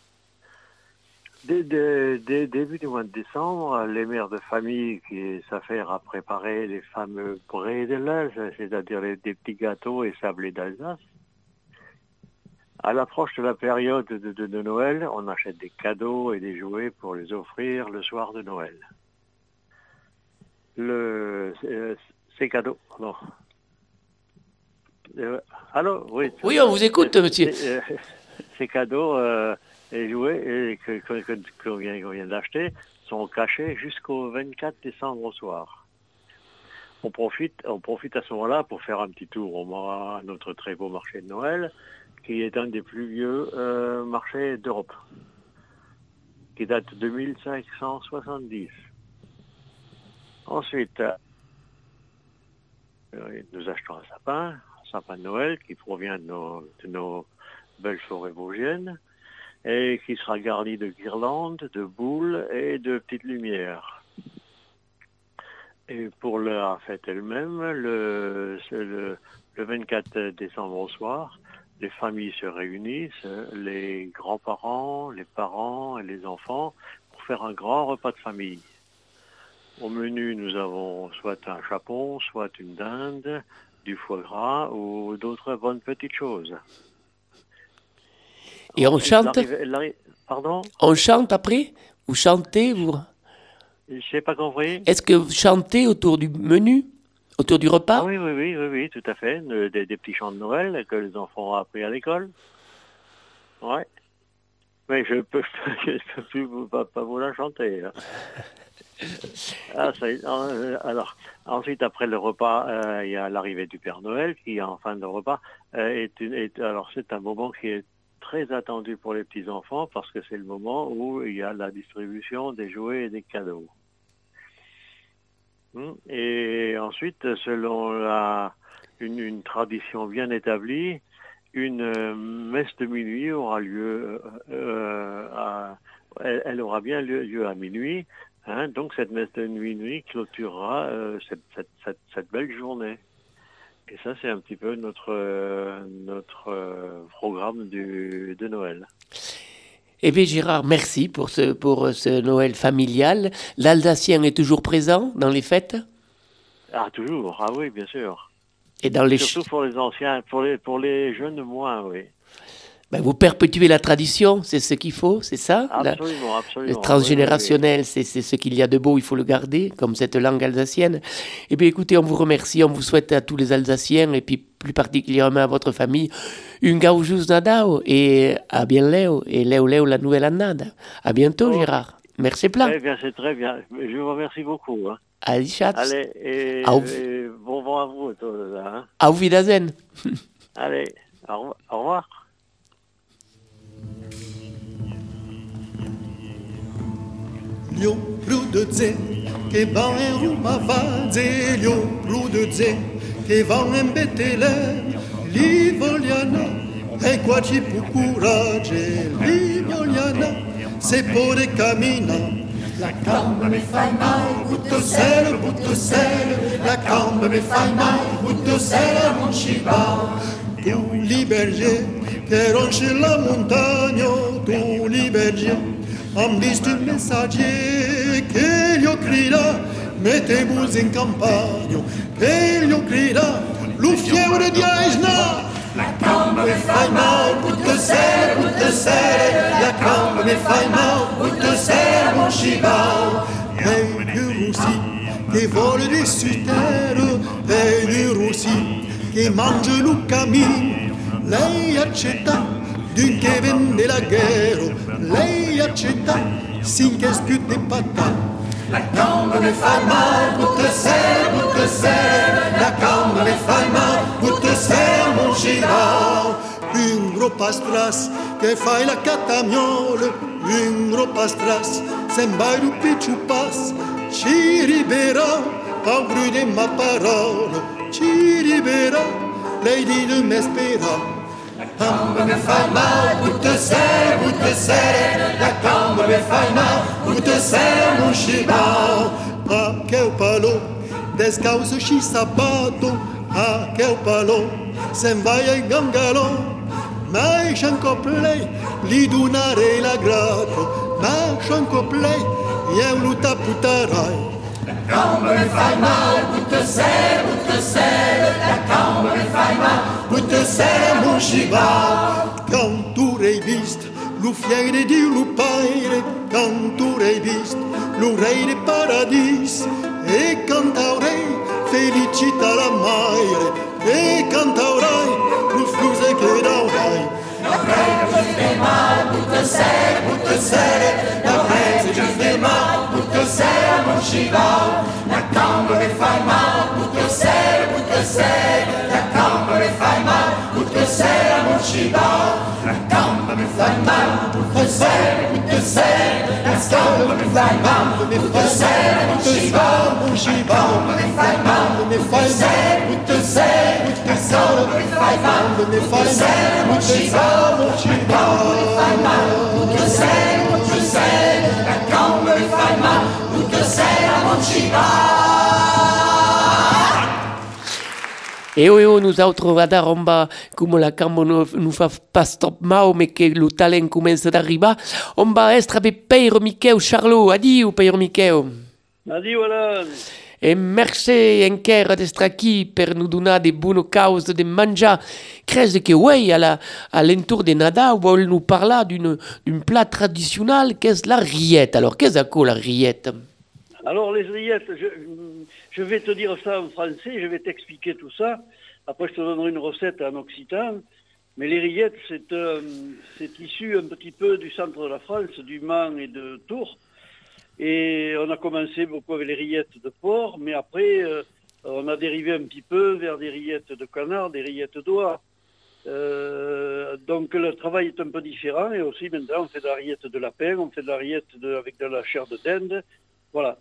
Dès, dès, dès début du mois de décembre, les mères de famille qui s'affairent à préparer les fameux bredelen, c'est-à-dire les, des petits gâteaux et sablés d'Alsace. À l'approche de la période de, de, de Noël, on achète des cadeaux et des jouets pour les offrir le soir de Noël. Le, euh, ces cadeaux, non. Euh, allô, oui. Oui, on vous écoute, euh, monsieur. Ces, euh, ces cadeaux... Euh, et jouets et que, que, que, qu'on vient, qu'on vient d'acheter sont cachés jusqu'au vingt-quatre décembre au soir. On profite, on profite à ce moment-là pour faire un petit tour au à notre très beau marché de Noël, qui est un des plus vieux euh, marchés d'Europe, qui date de mille cinq cent soixante-dix. Ensuite, euh, nous achetons un sapin, un sapin de Noël qui provient de nos, de nos belles forêts vosgiennes, et qui sera garni de guirlandes, de boules et de petites lumières. Et pour la fête elle-même, le, le, le vingt-quatre décembre au soir, les familles se réunissent, les grands-parents, les parents et les enfants, pour faire un grand repas de famille. Au menu, nous avons soit un chapon, soit une dinde, du foie gras ou d'autres bonnes petites choses. Et on chante l'arrivée, l'arrivée, Pardon On chante après? Vous chantez vous... Je n'ai pas compris. Est-ce que vous chantez autour du menu? Autour du repas? Ah oui, oui, oui, oui, oui, tout à fait. Des, des petits chants de Noël que les enfants ont appris à l'école. Ouais. Mais je peux, je peux plus vous, pas, pas vous la chanter. Hein. Ah, ça, alors, ensuite, après le repas, euh, il y a l'arrivée du Père Noël qui, en fin de repas, euh, est, une, est alors c'est un moment qui est très attendu pour les petits-enfants parce que c'est le moment où il y a la distribution des jouets et des cadeaux. Et ensuite, selon la, une, une tradition bien établie, une euh, messe de minuit aura lieu, euh, à, elle, elle aura bien lieu, lieu à minuit. Hein, donc cette messe de minuit clôturera euh, cette, cette, cette, cette belle journée. Et ça, c'est un petit peu notre, euh, notre euh, programme du, de Noël. Eh bien, Gérard, merci pour ce, pour ce Noël familial. L'Alsacien est toujours présent dans les fêtes? Ah, toujours. Ah oui, bien sûr. Et dans les Surtout pour les anciens, pour les, pour les jeunes moins, oui. Ben, vous perpétuez la tradition, c'est ce qu'il faut, c'est ça? Absolument, la, absolument. Le transgénérationnel, oui, oui. C'est, c'est ce qu'il y a de beau, il faut le garder, comme cette langue alsacienne. Eh bien, écoutez, on vous remercie, on vous souhaite à tous les Alsaciens, et puis plus particulièrement à votre famille, une gaujus nadao, et à bien leo, et leo leo la nouvelle annada. À bientôt, oh. Gérard. Merci plein. Très bien, c'est très bien. Je vous remercie beaucoup. Hein. Allez, chat. Allez, et, Auf. et bon vent à vous. Tout là, hein. Auf Wiedersehen. Allez, au, au revoir. Lio prudze che va in Roma vaze, Lio prudze che va in Betlemme, li vogliano e qua ci pu courage, li vogliano se pure cammina. La gamba mi fai mal, butto sera, butto sera, la gamba mi fai mal, butto sera, non ci va. Tu li berger che ronci la montagna, tu li berger. Am visto il messaggio che gli crida, mettemos in campagna, che gli crida, lo fiore di Aisna. La gamba mi fai mal, butto sera, butto sera, la gamba mi fai mal, butto sera, non ci va. E il russi che vuole di su terra, e il russi che mangia lo cammino, lei accetta di d'un che venne la guerra, lei accetta, sin che schiude patà. La camba mi fa mal, butte sera, butte sera, la camba mi fa mal, butte sera, mon girao. Un gros pastras che fai la catamiola, un gros pastras, sembra un picciu pas, ci libera, paura di ma parola, ci libera, lei di de m'espera. La camba mi fa mal, butte sera, butte sera, la camba mi fa mal, butte sera, mon chibao. Ah, che palo, descalço și sabato, ah, che palo, se vai ai gangalo. Ma shanko play, li donare la grato, ma shanko play, io luta putarai. La camba mi fa mal, butte sera, butte sera, la camba mi fa mal, butte sera, mon chibao. Quand tu hai visto, lo fiere di lupaire, quand tu hai visto, lo re di paradis, e cantaurai, felicita la maire, e cantaurai, lo scuse che daurai. La prega ci fa mal, butte sera, butte sera, la prega ci fa mal, butte sera, mon chibao. La camba mi fa mal, butte sera, butte sera, la camba mi fa mal, butte sera, mon chibao. La camba mi fa mal, butte sera, butte sera, la camba mi fa mal, butte sera, mon chibao, mon chibao. Mi fa mal, mi fa mal, butte sera, butte sera, mi fa mal, mi fa mal, mon chibao, mon chibao. Mi fa mal, butte sera, butte sera, la camba mi fa mal, butte sera, mon chibao. E io nosaltres vada romba come la campo non fa pas stop mau, ma che lo talent comincia ad arrivare. On va estra per Peiro Micheu Charlot. Adio, Peiro Micheu. Adio, Alain. E merci encara d'estar aquí per nous donar de buone cause de mangiar. Crezi que oui, à l'entour de Nadal, vol nous parler d'une d'un plat traditionnel qu'est la rillette. Alors, qu'est-ce que c'est la rillette? Alors, les rillettes, je, je vais te dire ça en français, je vais t'expliquer tout ça. Après, je te donnerai une recette en occitan. Mais les rillettes, c'est euh, c'est issu un petit peu du centre de la France, du Mans et de Tours. Et on a commencé beaucoup avec les rillettes de porc, mais après, euh, on a dérivé un petit peu vers des rillettes de canard, des rillettes d'oie. Euh, donc le travail est un peu différent, et aussi maintenant on fait de la rillette de lapin, on fait de la rillette de, avec de la chair de dinde. Voilà.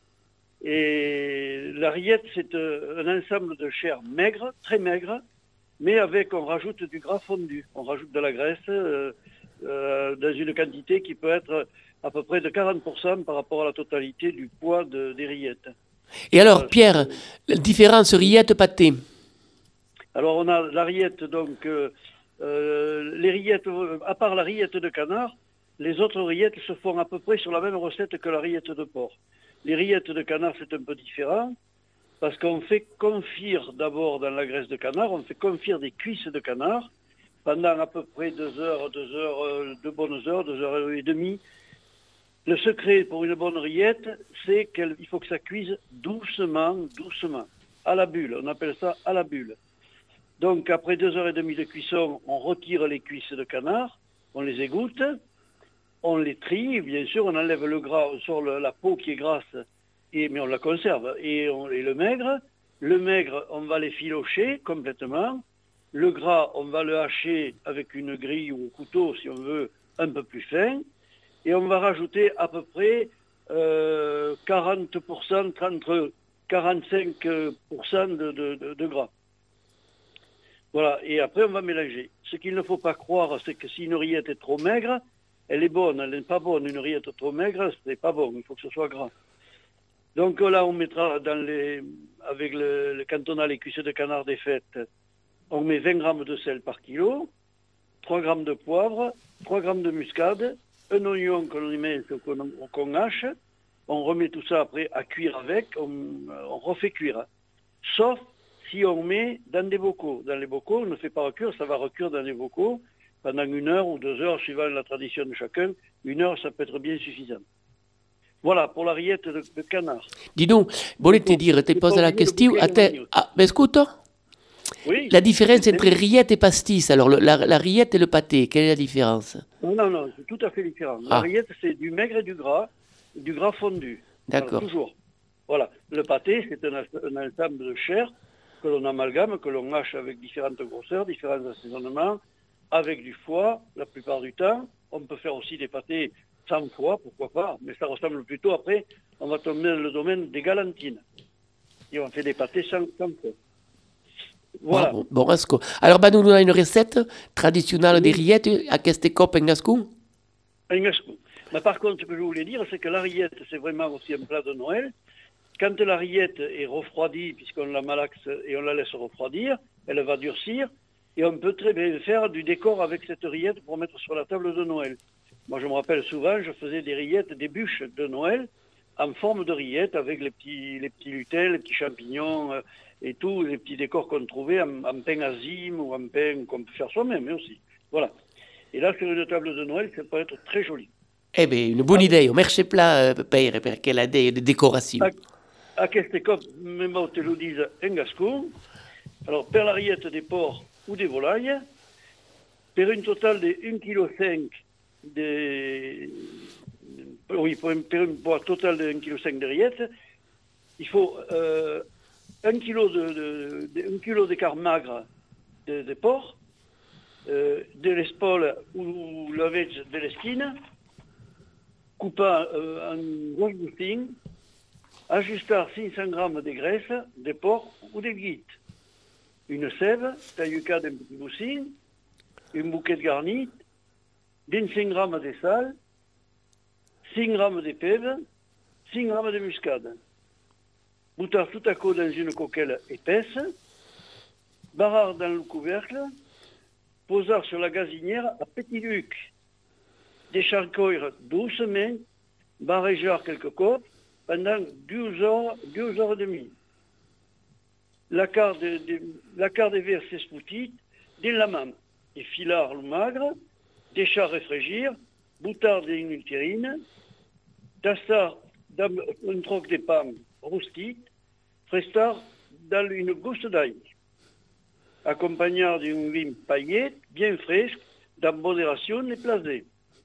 Et la rillette, c'est un ensemble de chair maigre, très maigre, mais avec, on rajoute du gras fondu. On rajoute de la graisse euh, euh, dans une quantité qui peut être à peu près de quarante pour cent par rapport à la totalité du poids de, des rillettes. Et alors, Pierre, la différence rillette-pâté? Alors, on a la rillette, donc, euh, euh, les rillettes, à part la rillette de canard, les autres rillettes se font à peu près sur la même recette que la rillette de porc. Les rillettes de canard, c'est un peu différent, parce qu'on fait confire d'abord dans la graisse de canard, on fait confire des cuisses de canard pendant à peu près deux heures, deux heures, deux bonnes heures, deux heures et demie. Le secret pour une bonne rillette, c'est qu'il faut que ça cuise doucement, doucement, à la bulle. On appelle ça à la bulle. Donc, après deux heures et demie de cuisson, on retire les cuisses de canard, on les égoutte, on les trie, bien sûr, on enlève le gras, on sort le, la peau qui est grasse, et, mais on la conserve, et, on, et le maigre. Le maigre, on va les filocher complètement. Le gras, on va le hacher avec une grille ou un couteau, si on veut, un peu plus fin. Et on va rajouter à peu près euh, quarante pour cent, entre quarante-cinq pour cent de, de, de, de gras. Voilà, et après on va mélanger. Ce qu'il ne faut pas croire, c'est que si une rillette est trop maigre, elle est bonne, elle n'est pas bonne. Une rillette trop maigre, ce n'est pas bon, il faut que ce soit gras. Donc là, on mettra dans les, avec le, le quand on a les cuisses de canard défaites, on met vingt grammes de sel par kilo, trois grammes de poivre, trois grammes de muscade, un oignon qu'on met, qu'on, qu'on hache, on remet tout ça après à cuire avec, on, on refait cuire. Sauf si on met dans des bocaux. Dans les bocaux, on ne fait pas recuire, ça va recuire dans les bocaux pendant une heure ou deux heures, suivant la tradition de chacun. Une heure, ça peut être bien suffisant. Voilà, pour la rillette de, de canard. Dis donc, voulais te dire, te pose la question, attends, ah, mais écoute, Oui. La différence entre rillette et pastis, alors le, la, la rillette et le pâté, quelle est la différence? Non, non, non, c'est tout à fait différent. La Ah. rillette, c'est du maigre et du gras, du gras fondu. D'accord. Alors, toujours. Voilà. Le pâté, c'est un, un ensemble de chair que l'on amalgame, que l'on mâche avec différentes grosseurs, différents assaisonnements, avec du foie, la plupart du temps. On peut faire aussi des pâtés sans foie, pourquoi pas, mais ça ressemble plutôt après, on va tomber dans le domaine des galantines. Et on fait des pâtés sans, sans foie. Voilà. Bon, bon, asco. Alors, bah, nous, on a une recette traditionnelle des rillettes à queste cop en gascon. Un gascon. Mais par contre, ce que je voulais dire, c'est que la rillette, c'est vraiment aussi un plat de Noël. Quand la rillette est refroidie, puisqu'on la malaxe et on la laisse refroidir, elle va durcir, et on peut très bien faire du décor avec cette rillette pour mettre sur la table de Noël. Moi, je me rappelle souvent, je faisais des rillettes, des bûches de Noël, en forme de rillette, avec les petits, les petits lutins, les petits champignons, euh, et tous les petits décors qu'on trouvait en, en pain azime ou en pain qu'on peut faire soi-même aussi. Voilà. Et là, sur une table de Noël, ça peut être très joli. Eh bien, une bonne idée. On merce plat, euh, père, per quelle idée de décoration. A queste cop, même te le disent en gascon. Alors, per la rillette des porcs ou des volailles, per une totale de un virgule cinq kg de... Oui, pour un, per un poids total de un virgule cinq kg de rillettes, il faut euh, un kilo de, de, de, un kilo d'écart magre de, de porc, euh, de l'espaule ou la vege de l'estine, coupé euh, en grosses boustines, ajustar cinq cents grammes de graisse, de porc ou de guides, une sève, taillucade d'un petit boussin, une bouquet de garni, vingt-cinq grammes de sel, cinq grammes de pève, cinq grammes de muscade. Boutar tout à coup dans une coquelle épaisse, barrar dans le couvercle, posar sur la gazinière à petit luc, décharcoire doucement, barréjar quelques copes pendant douze heures, douze heures et demie. La carte de, de, la carte de verre s'espoutit, dans la main, et filar le magre, déchar réfrigir, boutard d'une ultérine, tassar dans un troc de pain roustit, frestar dans une gousse d'ail, accompagné d'une vin paillette bien fraîche, dans modération et placée.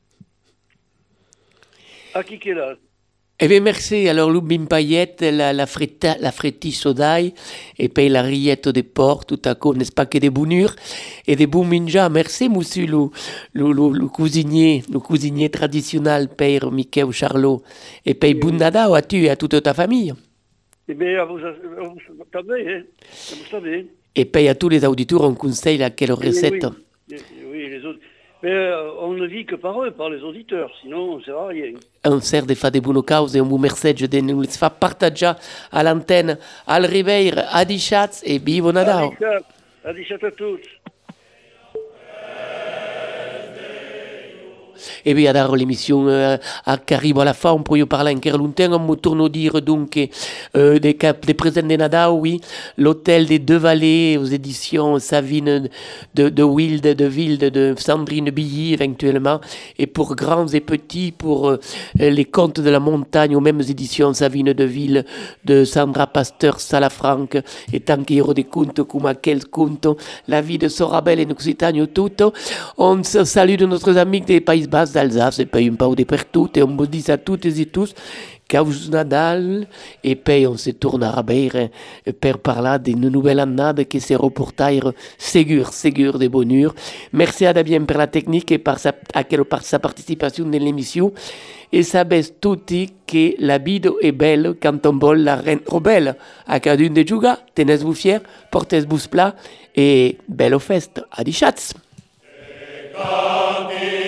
À qui qu'elle a? Eh bien, merci. Alors, l'ubim paillette, la, la, fretta, la frettisse d'ail, et puis la rillette de porc, tout à coup, n'est-ce pas que des bonures et des bons minja. Merci, monsieur, le, le, le, le cuisinier, le cuisinier traditionnel, père Michael Charlot. Et puis, bon Nadal à tu et à toute ta famille. Eh bien, vous, vous savez, hein, vous savez. Et puis, à tous les auditeurs, on conseille laquelle recette. Oui, oui, les autres. Mais euh, on ne vit que par eux, par les auditeurs, sinon on ne sert à rien. On sert de faire des bonnes causes et on vous remercie de nous les faire partager à l'antenne, al Ribeir, à Dichatz et vive Nadal. À Dichatz à tous. Et bien, alors, l'émission euh, arrive à la fin, on peut y parler encore longtemps. On me tourne à dire donc euh, des, cap, des présents de Nadal, oui. L'hôtel des Deux Vallées aux éditions Savine de, de Wild, de Wilde, de Sandrine Billy, éventuellement. Et pour grands et petits, pour euh, les contes de la montagne, aux mêmes éditions Savine de Ville, de Sandra Pasteur Salafranc. Et tant qu'il y aura des contes comme quel conte, la vie de Sorabel et Noccitanie, tout. On se salue de notre amis des Pays Basques d'Alsace, et puis un peu de partout, et on vous dit à toutes et tous, Caus Nadal, et puis on se tourne à Rabeir, pour parler d'une nouvelle année qui sera pour taire ségur, ségur de bonheur. Merci à Damien pour la technique et par sa, par sa participation dans l'émission. Et savez tutti que la vie est belle quand on vole la reine rebelle. À cadune de juga, tenez-vous fiers, portez-vous plat, et belle fête. À Dichatz.